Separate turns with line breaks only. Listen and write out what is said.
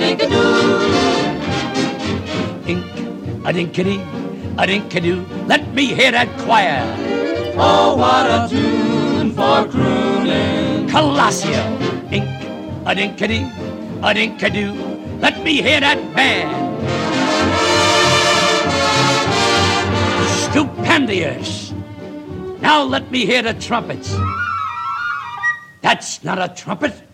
Ink-a-dinkity, a-dinkadoo, let me hear that choir.
Oh, what a tune for crooning.
Colosio, ink-a-dinkity, a-dinkadoo, let me hear that band. Stupendious. Now let me hear the trumpets. That's not a trumpet.